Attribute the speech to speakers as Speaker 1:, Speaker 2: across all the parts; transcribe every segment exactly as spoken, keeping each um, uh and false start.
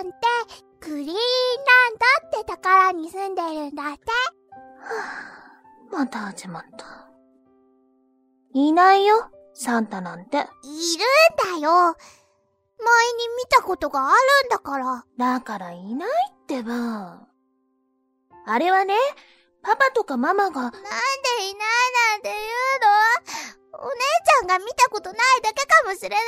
Speaker 1: んってグリーンランドってところに住んでるんだって。
Speaker 2: はぁ、また始まった。いないよ、サンタなんて。
Speaker 1: いるんだよ。前に見たことがあるんだから。
Speaker 2: だからいないってば。あれはね、パパとかママが。
Speaker 1: なんでいないなんて言うの？お姉ちゃんが見たことないだけかもしれないよ。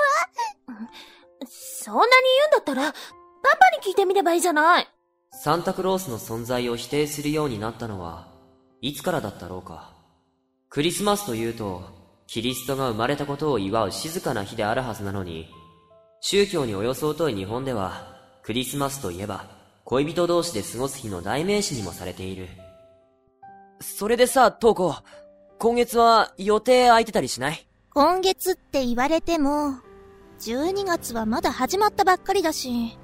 Speaker 2: そんなに言うんだったら、パパに聞いてみればいいじゃない。
Speaker 3: サンタクロースの存在を否定するようになったのはいつからだったろうか。クリスマスというと、キリストが生まれたことを祝う静かな日であるはずなのに、宗教におよそ疎い日本では、クリスマスといえば、恋人同士で過ごす日の代名詞にもされている。それでさ、トウコ、今月は予定空いてたりしない？
Speaker 1: 今月って言われても、じゅうにがつはまだ始まったばっかりだし。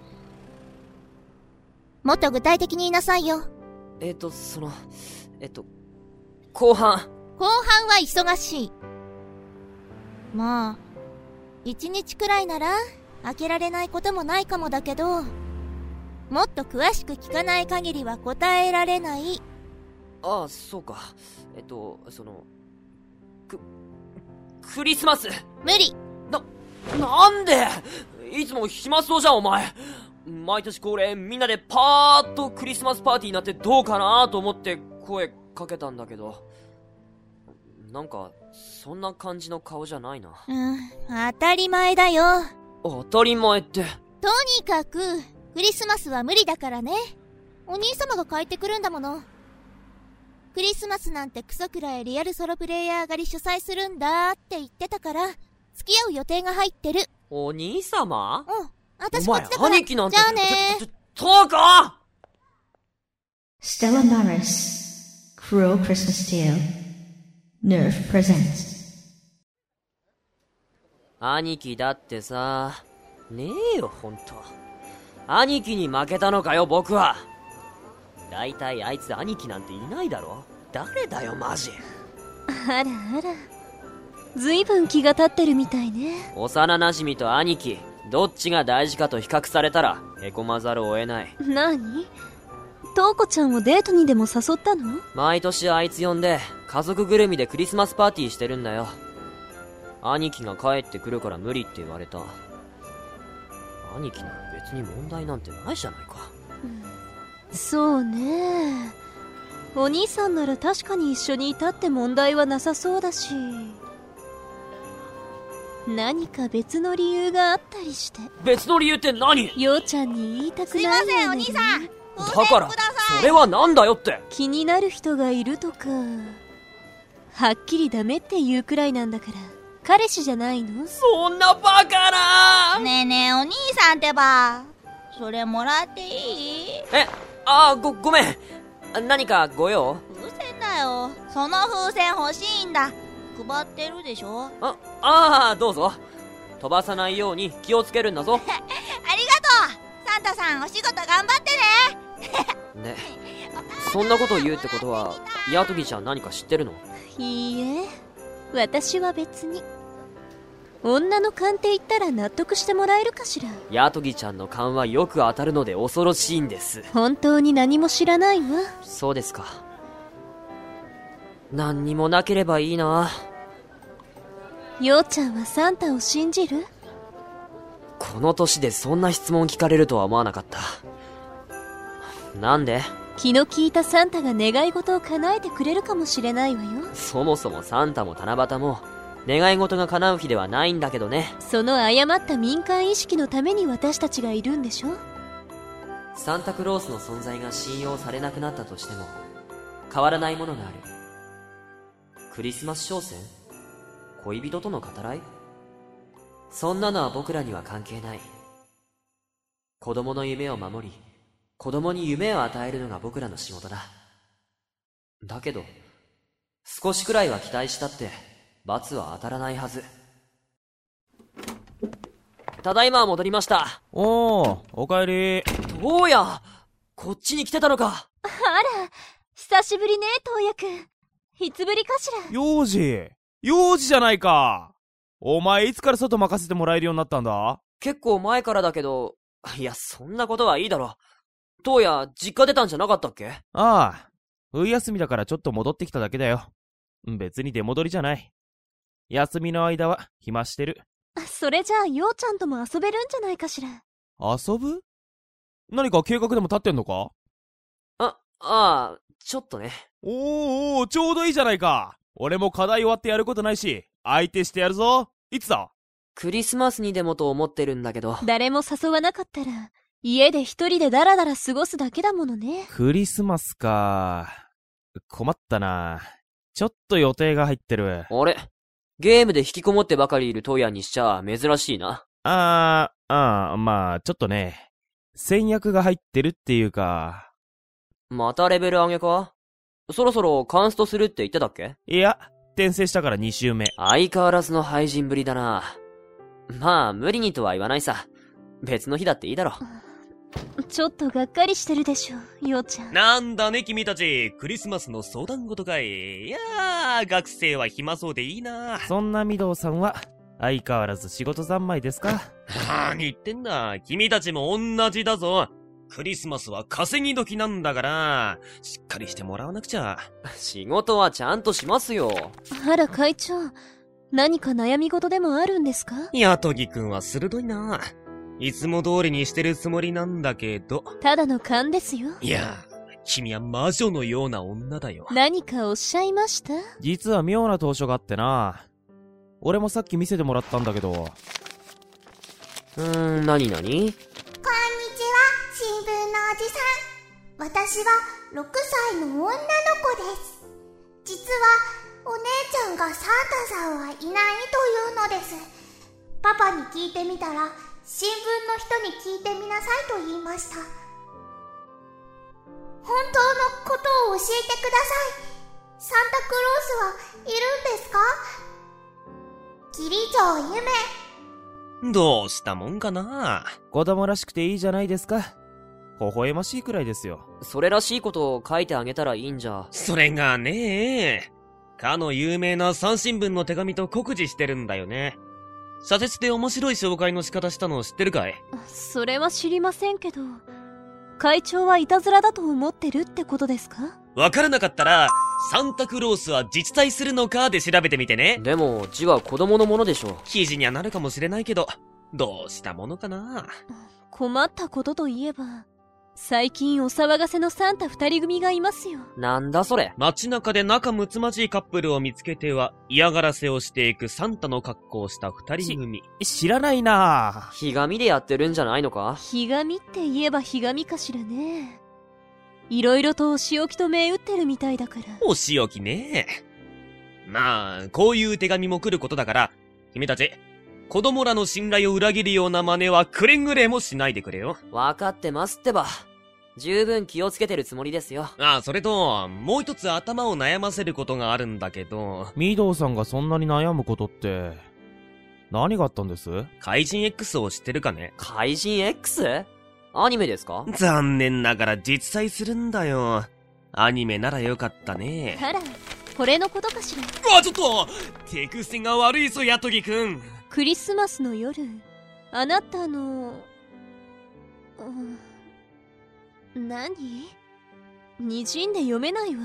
Speaker 1: もっと具体的に言いなさいよ。
Speaker 3: えっと、その、えっと、後半。
Speaker 1: 後半は忙しい。まあ、一日くらいなら、開けられないこともないかもだけど、もっと詳しく聞かない限りは答えられない。
Speaker 3: ああ、そうか。えっと、その、く、クリスマス。
Speaker 1: 無理。
Speaker 3: な、なんで？いつも暇そうじゃん、お前。毎年恒例、みんなでパーッとクリスマスパーティーになってどうかなと思って声かけたんだけど、なんか、そんな感じの顔じゃないな。
Speaker 1: うん、当たり前だよ。
Speaker 3: 当たり前って。
Speaker 1: とにかく、クリスマスは無理だからね。お兄様が帰ってくるんだもの。クリスマスなんてクソくらいリアルソロプレイヤーがり主催するんだって言ってたから、付き合う予定が入ってる。
Speaker 3: お兄様？
Speaker 1: うん。私こっちだから。
Speaker 3: お前、兄貴なんて。
Speaker 1: じゃあねー。
Speaker 3: トウコ
Speaker 4: ！Stella Maris Cruel Christmas Tale Nerf Presents。
Speaker 3: 兄貴だってさ、ねえよほんと。兄貴に負けたのかよ僕は。だいたいあいつ兄貴なんていないだろ。誰だよマジ。
Speaker 2: あらあら、ずいぶん気が立ってるみたいね。
Speaker 3: 幼馴染と兄貴、どっちが大事かと比較されたらへこまざるを得ない。
Speaker 2: なに？トウコちゃんをデートにでも誘ったの？
Speaker 3: 毎年あいつ呼んで家族ぐるみでクリスマスパーティーしてるんだよ。兄貴が帰ってくるから無理って言われた。兄貴なら別に問題なんてないじゃないか。
Speaker 2: うん、そうね。お兄さんなら確かに一緒にいたって問題はなさそうだし、何か別の理由があったりして。
Speaker 3: 別の理由って何？
Speaker 2: ようちゃんに言いたくないよね。
Speaker 1: すいませんお兄さん、
Speaker 3: だからそれはなんだよって。
Speaker 2: 気になる人がいるとか、はっきりダメって言うくらいなんだから、彼氏じゃないの？
Speaker 3: そんなバカな。
Speaker 1: ねえねえお兄さんってば、それもらっていい？
Speaker 3: え、あー、ご、ごめん。何かご用？
Speaker 1: 風船だよ。その風船欲しいんだ。配ってるでしょ。
Speaker 3: あ、あー、どうぞ。飛ばさないように気をつけるんだぞ。
Speaker 1: ありがとう。サンタさんお仕事頑張ってね。
Speaker 3: ね、そんなこと言うってことはヤトギちゃん何か知ってるの？
Speaker 2: いいえ、私は別に。女の勘って言ったら納得してもらえるかしら。
Speaker 3: ヤトギちゃんの勘はよく当たるので恐ろしいんです。
Speaker 2: 本当に何も知らないわ。
Speaker 3: そうですか。何にもなければいいな。
Speaker 2: ようちゃんはサンタを信じる？
Speaker 3: この年でそんな質問聞かれるとは思わなかった。なんで？
Speaker 2: 気の利いたサンタが願い事を叶えてくれるかもしれないわよ。
Speaker 3: そもそもサンタも七夕も願い事が叶う日ではないんだけどね。
Speaker 2: その誤った民間意識のために私たちがいるんでしょ。
Speaker 3: サンタクロースの存在が信用されなくなったとしても変わらないものがある。クリスマス商戦？恋人との語らい？そんなのは僕らには関係ない。子供の夢を守り、子供に夢を与えるのが僕らの仕事だ。だけど少しくらいは期待したって罰は当たらないはず。ただいま戻りました。
Speaker 5: おー、おかえり。
Speaker 3: どうや、こっちに来てたのか。
Speaker 2: あら、久しぶりね、トウヤくん。いつぶりかしら。
Speaker 5: 幼児幼児じゃないか。お前いつから外任せてもらえるようになったんだ？
Speaker 3: 結構前からだけど、 いや、そんなことはいいだろ。当夜、実家出たんじゃなかったっけ？
Speaker 5: ああ、冬休みだからちょっと戻ってきただけだよ。別に出戻りじゃない。休みの間は暇してる。
Speaker 2: それじゃあ、ようちゃんとも遊べるんじゃないかしら。
Speaker 5: 遊ぶ？何か計画でも立ってんのか？
Speaker 3: あ、ああ、ちょっとね。
Speaker 5: おーおー、ちょうどいいじゃないか。俺も課題終わってやることないし、相手してやるぞ。いつだ？
Speaker 3: クリスマスにでもと思ってるんだけど。
Speaker 2: 誰も誘わなかったら、家で一人でダラダラ過ごすだけだものね。
Speaker 5: クリスマスか。困ったな。ちょっと予定が入ってる。
Speaker 3: あれ？ゲームで引きこもってばかりいるトヤにしちゃ珍しいな。
Speaker 5: あー、あー、まあ、ちょっとね。戦略が入ってるっていうか。
Speaker 3: またレベル上げか？そろそろカンストするって言ってたっけ？
Speaker 5: いや、転生したからに周目。
Speaker 3: 相変わらずの廃人ぶりだな。まあ、無理にとは言わないさ。別の日だっていいだろ。
Speaker 2: ちょっとがっかりしてるでしょ、ようちゃん。
Speaker 6: なんだね君たち、クリスマスの相談事かい。いやー、学生は暇そうでいいな。
Speaker 5: そんな御堂さんは相変わらず仕事三昧ですか？
Speaker 6: 何言ってんだ、君たちも同じだぞ。クリスマスは稼ぎ時なんだから、しっかりしてもらわなくちゃ。
Speaker 3: 仕事はちゃんとしますよ。
Speaker 2: あら会長、何か悩み事でもあるんですか？
Speaker 6: ヤトギくんは鋭いな。いつも通りにしてるつもりなんだけど。
Speaker 2: ただの勘ですよ。
Speaker 6: いや、君は魔女のような女だよ。
Speaker 2: 何かおっしゃいました？
Speaker 5: 実は妙な投書があってな。俺もさっき見せてもらったんだけど。
Speaker 3: うーん、なになに？
Speaker 1: 新聞のおじさん、私はろくさいの女の子です。実はお姉ちゃんがサンタさんはいないというのです。パパに聞いてみたら、新聞の人に聞いてみなさいと言いました。本当のことを教えてください。サンタクロースはいるんですか？キリ城ゆめ。
Speaker 6: どうしたもんかな。
Speaker 5: 子供らしくていいじゃないですか。微笑ましいくらいですよ。
Speaker 3: それらしいことを書いてあげたらいいんじゃ。
Speaker 6: それがね、かの有名な三新聞の手紙と酷似してるんだよね。社説で面白い紹介の仕方したの知ってるかい？
Speaker 2: それは知りませんけど、会長はいたずらだと思ってるってことですか？
Speaker 6: わからなかったら、サンタクロースは実在するのかで調べてみてね。
Speaker 3: でも、字は子供のものでしょ。
Speaker 6: 記事にはなるかもしれないけど、どうしたものかな。
Speaker 2: 困ったことといえば、最近お騒がせのサンタ二人組がいますよ。
Speaker 3: なんだそれ。
Speaker 6: 街中で仲睦まじいカップルを見つけては嫌がらせをしていくサンタの格好をした二人組。
Speaker 5: 知らないな。
Speaker 3: ひがみでやってるんじゃないのか？
Speaker 2: ひがみって言えばひがみかしらね。いろいろとお仕置きと銘打ってるみたいだから。
Speaker 6: お仕置きね。まあ、こういう手紙も来ることだから、君たち、子供らの信頼を裏切るような真似はくれぐれもしないでくれよ。
Speaker 3: わかってますってば。十分気をつけてるつもりですよ。
Speaker 6: ああ、それと、もう一つ頭を悩ませることがあるんだけど。
Speaker 5: 御堂さんがそんなに悩むことって、何があったんです？
Speaker 6: 怪人 X を知ってるかね？
Speaker 3: 怪人 X？ アニメですか？
Speaker 6: 残念ながら実在するんだよ。アニメならよかったね。
Speaker 2: あら、これのことかしら。
Speaker 6: うわ、ちょっと手癖が悪いぞ、ヤトギくん。
Speaker 2: クリスマスの夜、あなたの、うん、何？滲んで読めないわ。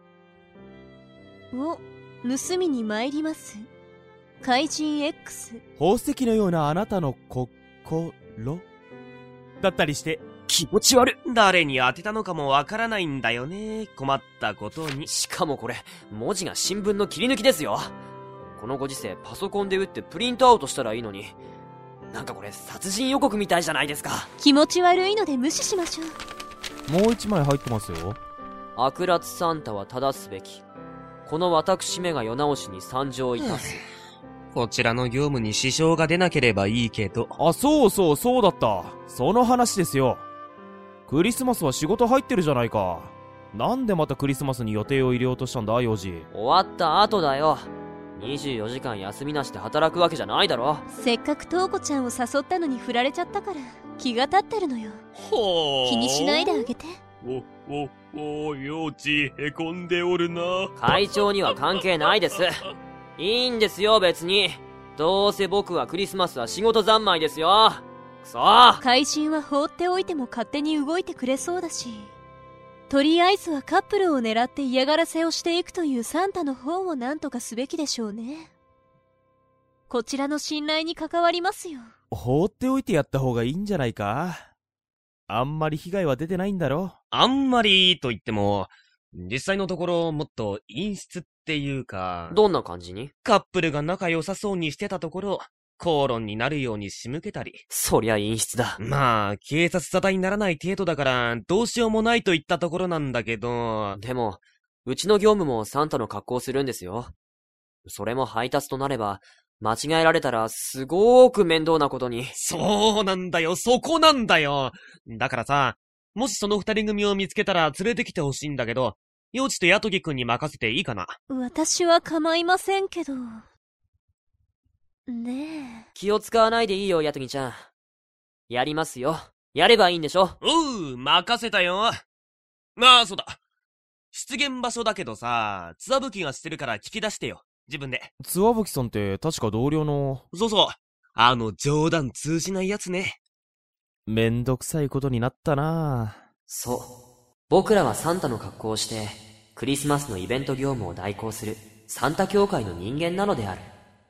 Speaker 2: を盗みに参ります。怪人 X。
Speaker 5: 宝石のようなあなたの心だったりして。
Speaker 6: 気持ち悪い。誰に当てたのかもわからないんだよね。困ったことに。
Speaker 3: しかもこれ、文字が新聞の切り抜きですよ。このご時世パソコンで打ってプリントアウトしたらいいのに。なんかこれ殺人予告みたいじゃないですか。
Speaker 2: 気持ち悪いので無視しましょ
Speaker 5: う。もう一枚入ってますよ。
Speaker 3: 悪辣サンタは正すべき。この私めが世直しに参上いたす。
Speaker 6: こちらの業務に支障が出なければいいけど。
Speaker 5: あ、そうそうそうだった。その話ですよ。クリスマスは仕事入ってるじゃないか。なんでまたクリスマスに予定を入れようとしたんだ、幼児。
Speaker 3: 終わった後だよ。にじゅうよじかん休みなしで働くわけじゃないだろ。
Speaker 2: せっかくトウコちゃんを誘ったのに振られちゃったから気が立ってるのよ。
Speaker 6: ほー。
Speaker 2: 気にしないであげて。
Speaker 6: お、お、お、幼稚へこんでおるな。
Speaker 3: 会長には関係ないです。いいんですよ別に。どうせ僕はクリスマスは仕事三昧ですよ。 くそー。
Speaker 2: 怪人は放っておいても勝手に動いてくれそうだし、とりあえずはカップルを狙って嫌がらせをしていくというサンタの方を何とかすべきでしょうね。こちらの信頼に関わりますよ。
Speaker 5: 放っておいてやった方がいいんじゃないか。あんまり被害は出てないんだろ。
Speaker 6: あんまりと言っても、実際のところもっと陰湿っていうか、
Speaker 3: どんな感じに？
Speaker 6: カップルが仲良さそうにしてたところ、口論になるように仕向けたり。
Speaker 3: そりゃ陰湿だ。
Speaker 6: まあ、警察沙汰にならない程度だから、どうしようもないといったところなんだけど。
Speaker 3: でも、うちの業務もサンタの格好をするんですよ。それも配達となれば、間違えられたらすごーく面倒なことに。
Speaker 6: そうなんだよ、そこなんだよ。だからさ、もしその二人組を見つけたら連れてきてほしいんだけど、幼稚とヤトギくんに任せていいかな？
Speaker 2: 私は構いませんけど。ねえ。
Speaker 3: 気を使わないでいいよ、ヤトギちゃん。やりますよ。やればいいんでしょ？
Speaker 6: おう、任せたよ。まあ、そうだ。出現場所だけどさ、ツワブキがしてるから聞き出してよ。自分で。
Speaker 5: ツワブキさんって確か同僚の。
Speaker 6: そうそう。あの冗談通じないやつね。
Speaker 5: めんどくさいことになったな。
Speaker 3: そう。僕らはサンタの格好をして、クリスマスのイベント業務を代行するサンタ協会の人間なのである。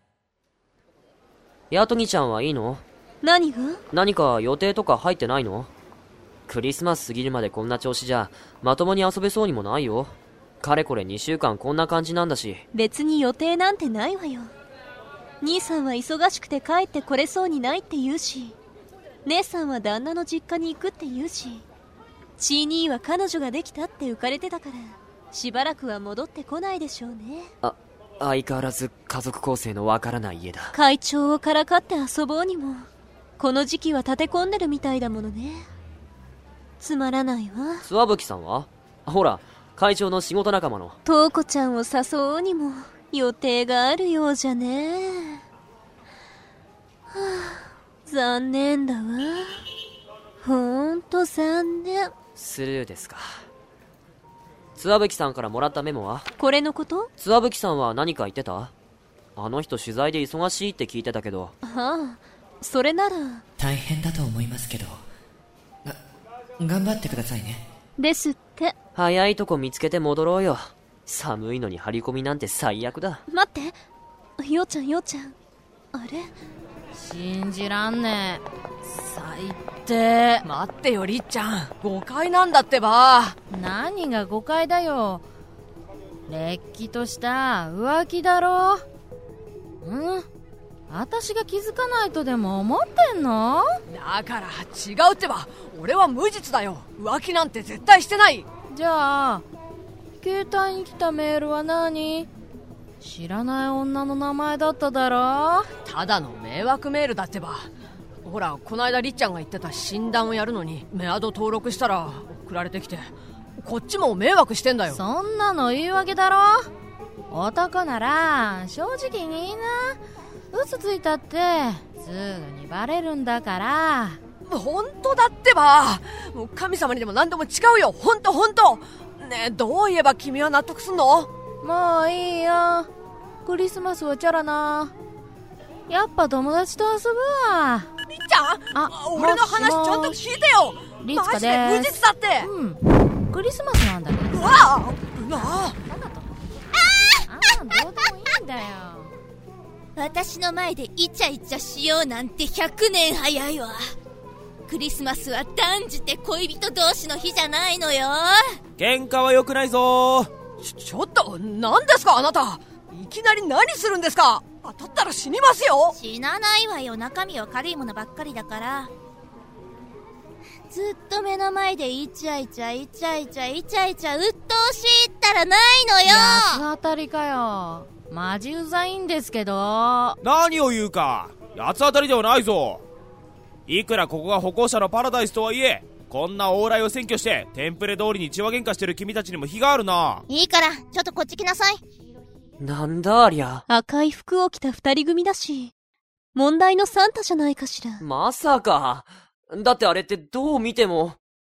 Speaker 3: ヤトギちゃんはいいの？
Speaker 2: 何が？
Speaker 3: 何か予定とか入ってないの？クリスマス過ぎるまでこんな調子じゃ、まともに遊べそうにもないよ。かれこれにしゅうかんこんな感じなんだし。
Speaker 2: 別に予定なんてないわよ。兄さんは忙しくて帰ってこれそうにないって言うし、姉さんは旦那の実家に行くって言うし、チー兄は彼女ができたって浮かれてたから、しばらくは戻ってこないでしょうね。
Speaker 3: あ、相変わらず家族構成のわからない家だ。
Speaker 2: 会長をからかって遊ぼうにも、この時期は立て込んでるみたいだものね。つまらないわ。
Speaker 3: ツワブキさんは？ほら、会長の仕事仲間の
Speaker 2: トウコちゃんを誘おうにも予定があるようじゃね。はあ、残念だわ。ほんと残念。
Speaker 3: スルーですか。ツワブキさんからもらったメモは？
Speaker 2: これのこと？
Speaker 3: ツワブキさんは何か言ってた？あの人取材で忙しいって聞いてたけど。
Speaker 2: はあ、それなら。
Speaker 7: 大変だと思いますけど、が頑張ってくださいね。
Speaker 2: ですって。
Speaker 3: 早いとこ見つけて戻ろうよ。寒いのに張り込みなんて最悪だ。
Speaker 2: 待って、ようちゃんようちゃん、あれ？
Speaker 8: 信じらんねえ。最低。
Speaker 9: 待ってよりっちゃん、誤解なんだってば。
Speaker 8: 何が誤解だよ。れっきとした浮気だろ。うん？私が気づかないとでも思ってんの？
Speaker 9: だから違うってば。俺は無実だよ。浮気なんて絶対してない。
Speaker 8: じゃあ携帯に来たメールは何？知らない女の名前だっただろ。
Speaker 9: ただの迷惑メールだってば。ほら、こないだりっちゃんが言ってた診断をやるのにメアド登録したら送られてきて、こっちも迷惑してんだよ。
Speaker 8: そんなの言い訳だろ。男なら正直に言いな。嘘ついたってすぐにバレるんだから。
Speaker 9: 本当だってば。もう神様にでも何でも違うよ。本当本当。ねえ、どう言えば君は納得すんの？
Speaker 8: もういいよ。クリスマスはチャラな。やっぱ友達と遊ぶわ。
Speaker 9: りっちゃん、あ、俺の話ちゃんと聞いてよ。
Speaker 8: リツカです。
Speaker 9: マジで無実だって。
Speaker 8: うん、クリスマスなんだけど。
Speaker 9: うわあ、うわあ、
Speaker 8: なんだと。ああ、どうでもいいんだよ。
Speaker 1: 私の前でイチャイチャしようなんてひゃくねん早いわ。クリスマスは断じて恋人同士の日じゃないのよ。
Speaker 5: 喧嘩は良くないぞ。
Speaker 9: ちょ、ちょっと何ですかあなた。いきなり何するんですか。当たったら死にますよ。
Speaker 1: 死なないわよ。中身は軽いものばっかりだから。ずっと目の前でイチャイチャイチャイチャイチャイチャ鬱陶しいったらないのよ。
Speaker 8: 八つ当たりかよ。マジうざいんですけど。
Speaker 5: 何を言うか。八つ当たりではないぞ。いくらここが歩行者のパラダイスとはいえ、こんな往来を占拠してテンプレ通りに血は喧嘩してる君たちにも非があるな。
Speaker 1: いいからちょっとこっち来なさい。
Speaker 3: なんだありゃ。
Speaker 2: 赤い服を着た二人組だし、問題のサンタじゃないかしら。
Speaker 3: まさか。だってあれってどう見ても。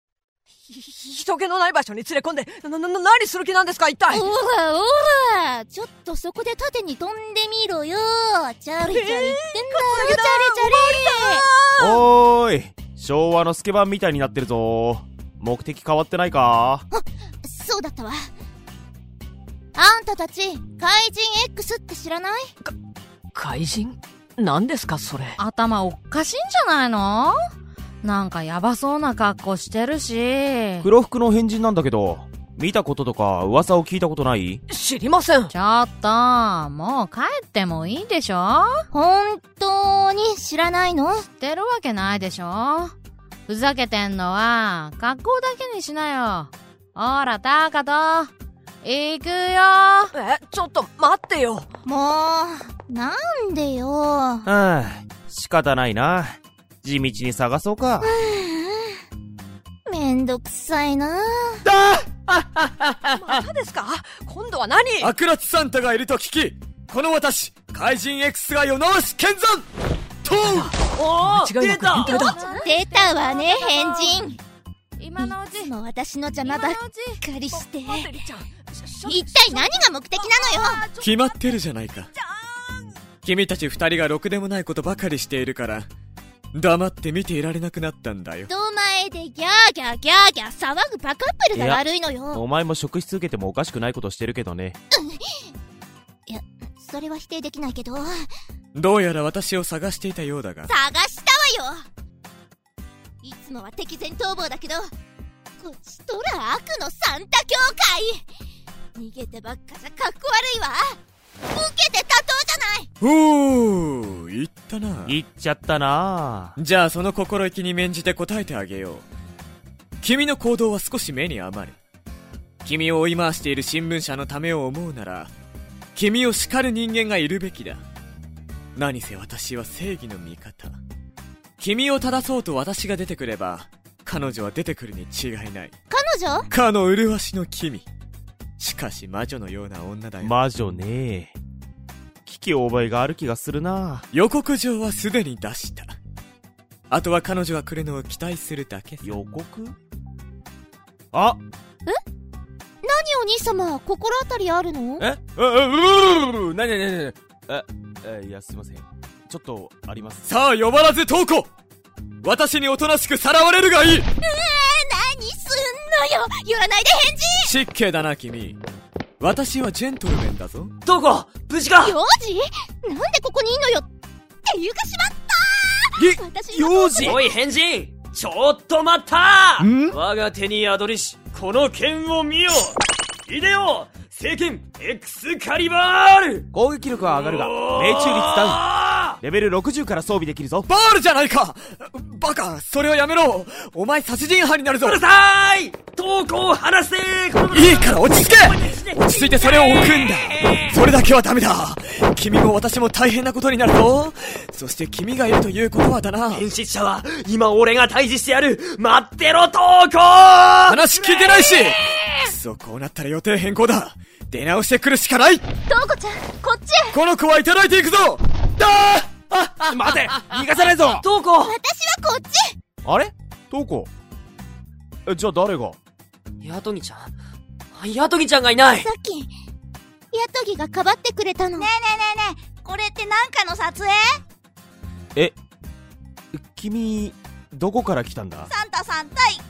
Speaker 9: ひ人気のない場所に連れ込んで、な、な、な、何する気なんですか一体。
Speaker 1: おらおら、ちょっとそこで縦に飛んでみろよ。チャリチャリ言ってんだよ、チャリチャリ。
Speaker 5: おーい、昭和のスケバンみたいになってるぞ。目的変わってないか？
Speaker 1: あ、そうだったわ。あんたたち怪人 X って知らない？
Speaker 9: か怪人？何ですかそれ。
Speaker 8: 頭おかしいんじゃないの？なんかヤバそうな格好してるし。
Speaker 5: 黒服の変人なんだけど、見たこととか噂を聞いたことない？
Speaker 9: 知りません。
Speaker 8: ちょっともう帰ってもいいでしょ？
Speaker 1: 本当に知らないの？
Speaker 8: 知ってるわけないでしょ。ふざけてんのは格好だけにしなよ。ほらタカト、行くよ。
Speaker 9: え、ちょっと待ってよ。
Speaker 1: もうなんでよ。
Speaker 5: はあ、仕方ないな。地道に探そうか。
Speaker 1: めんどくさいな。
Speaker 9: またですか？今度は何？
Speaker 10: アクラツサンタがいると聞き、この私怪人 X が世直し剣山とう。
Speaker 9: おー、間違いなく変態だ。
Speaker 1: 出たわね、変人。
Speaker 8: 今のうち。
Speaker 1: いつも私の邪魔ばっかりして。
Speaker 9: 待ってりちゃん、
Speaker 1: 一体何が目的なのよ。
Speaker 10: 決まってるじゃないか。君たち二人がろくでもないことばかりしているから黙って見ていられなくなったんだよ。
Speaker 1: 人前でギャーギャーギャーギャー騒ぐバカップルが悪いのよ。
Speaker 5: お前も職質受けてもおかしくないことしてるけどね。
Speaker 1: いや、それは否定できないけど。
Speaker 10: どうやら私を探していたようだが。
Speaker 1: 探したわよ。いつもは敵前逃亡だけど、こっちとら悪のサンタ教会。逃げてばっかじゃかっこ悪いわ。受けて立とうじゃない。
Speaker 10: おー、言ったな。
Speaker 5: 言っちゃったな。
Speaker 10: じゃあその心意気に免じて答えてあげよう。君の行動は少し目に余る。君を追い回している新聞社のためを思うなら、君を叱る人間がいるべきだ。何せ私は正義の味方。君を正そうと私が出てくれば、彼女は出てくるに違いない。
Speaker 1: 彼女？
Speaker 10: かの麗しの君。しかし魔女のような女だよ。
Speaker 5: 魔女ねえ。聞き覚えがある気がするな。
Speaker 10: 予告状はすでに出した。あとは彼女が来るのを期待するだけさ。
Speaker 5: 予告？あ、
Speaker 1: え？何お兄様、心当たりあるの？
Speaker 5: え？う、う、う、なになになになに？え、え、いやすいません。ちょっとあります。
Speaker 10: さあ呼ばらず投稿。私におとなしくさらわれるがいい。
Speaker 1: うー、何すんのよ。寄らないで返事。
Speaker 10: 失敬だな君。私はジェントルメンだぞ。
Speaker 6: どこ？無事か？
Speaker 1: 幼児？なんでここにいんのよ。っていうかしまった。
Speaker 5: ぎ、幼児？
Speaker 6: おい変人、ちょっと待った。
Speaker 5: ん？
Speaker 6: 我が手に宿りしこの剣を見よ。イデオ聖剣 X カリバール。
Speaker 5: 攻撃力は上がるが命中率ダウン。レベルろくじゅうから装備できるぞ。
Speaker 10: バールじゃないか。バカ、それをやめろ。お前殺人犯になるぞ。
Speaker 6: うるさい。トークを話せ。
Speaker 10: いいから落ち着け。落ち着いてそれを置くんだ。それだけはダメだ。君も私も大変なことになるぞ。そして君がいるということはだな。
Speaker 6: 変質者は今俺が退治してやる。待ってろトーク。
Speaker 10: 話聞いてないし。くそ、こうなったら予定変更だ。出直してくるしかない。
Speaker 1: トウコちゃん、こっちへ。
Speaker 10: この子はいただいていくぞ。だ
Speaker 5: ー待て、逃がさないぞ。
Speaker 6: トウコ、
Speaker 1: 私はこっち。
Speaker 5: あれ？トウコ。え、じゃあ誰が？
Speaker 6: ヤトギちゃん。ヤトギちゃんがいない。
Speaker 1: さっきヤトギがかばってくれたの。ねえねえねえねえ、これってなんかの撮影？
Speaker 5: え、君どこから来たんだ？
Speaker 1: サンタさん対